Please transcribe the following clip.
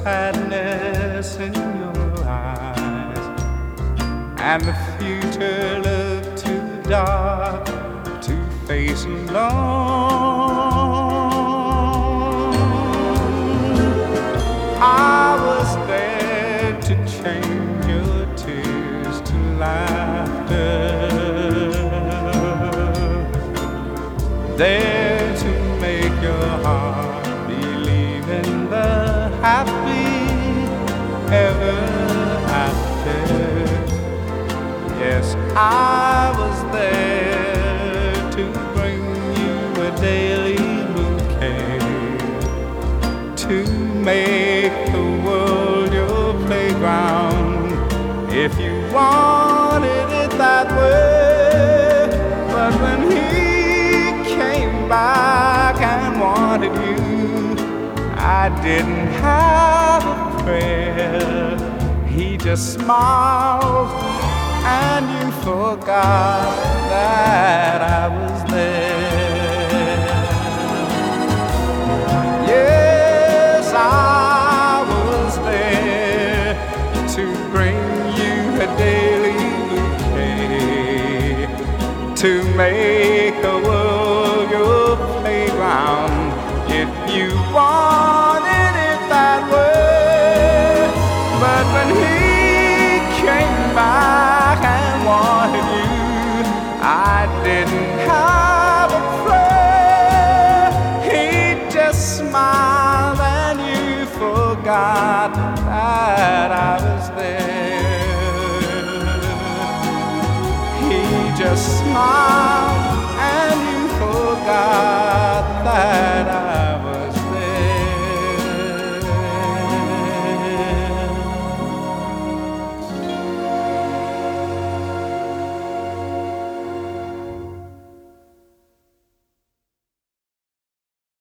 sadness in your eyes, and the future looked too dark to face alone. I was there to change your tears to laughter, there to make your heart believe in the happy ever after. Yes, I was there to bring you a daily bouquet, to make the world your playground if you wanted it that way. But when he came back and wanted you, I didn't have a prayer. He just smiled and you forgot that I was there. Yes, I was there to bring you a daily bouquet, to make the world your playground if you wanted it that way. But when he came back and wanted you, I didn't have a prayer. He just smiled and you forgot that I was there. He just smiled and you forgot that I